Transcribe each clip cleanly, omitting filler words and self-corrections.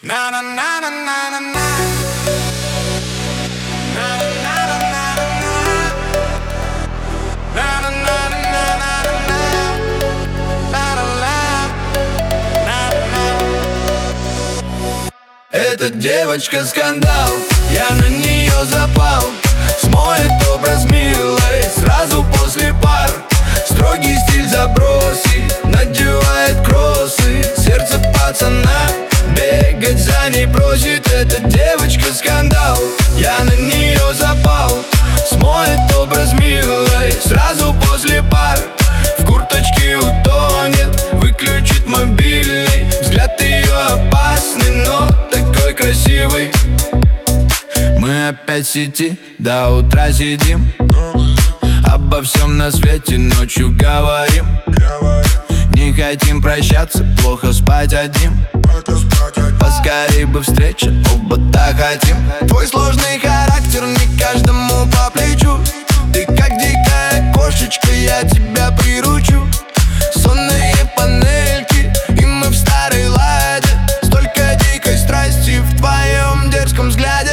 Эта девочка скандал, я на нее запал. Смоет образ милой сразу после пар. Строгий стиль забросит, надевает кроссы. Сердце пацана бегать за ней просит. Эта девочка скандал, я на нее запал. Смоет образ милой сразу после пар. В курточке утонет, выключит мобильный. Взгляд ее опасный, но такой красивый. Мы опять в сети, до утра сидим. Обо всем на свете ночью говорим. Не хотим прощаться, плохо спать одним. Поскорей бы встреча, оба так хотим. Твой сложный характер не каждому по плечу. Ты как дикая кошечка, я тебя приручу. Сонные панельки, и мы в старой ладе. Столько дикой страсти в твоем дерзком взгляде.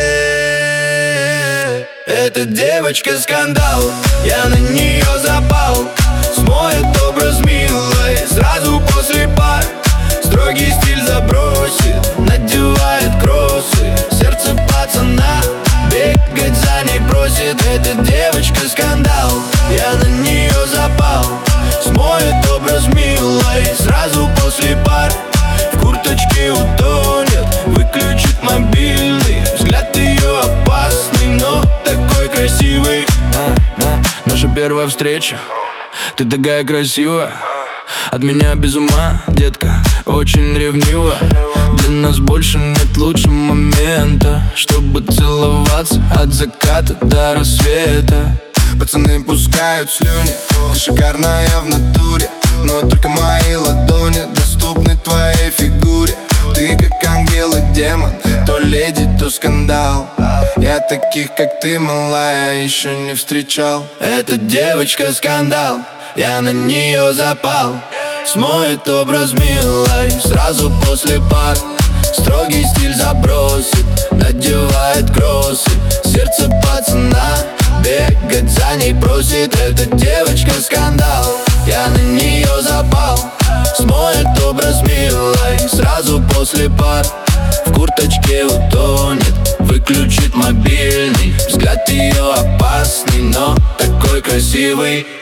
Эта девочка скандал, я на нее запал. Смоет образ милой сразу после пар. Строгий стиль забросит, надевает кроссы. Сердце пацана бегать за ней просит. Эта девочка скандал, я на нее запал. Смоет образ милой сразу после пар. В курточке утонет, выключит мобильный. Взгляд ее опасный, но такой красивый. Наша первая встреча, ты такая красивая. От меня без ума, детка, очень ревнива. Для нас больше нет лучшего момента, чтобы целоваться от заката до рассвета. Пацаны пускают слюни, ты шикарная в натуре. Но только мои ладони доступны твоей фигуре. Ты как ангел и демон, то леди, то скандал. Я таких, как ты, малая, еще не встречал. Эта девочка скандал, я на нее запал. Смоет образ милой сразу после пар. Строгий стиль забросит, надевает кроссы. Сердце пацана бегать за ней просит. Эта девочка скандал, я на нее запал. Смоет образ милой сразу после пар. В курточке утонет, выключит мобильный. Взгляд ее опасный, но такой красивый.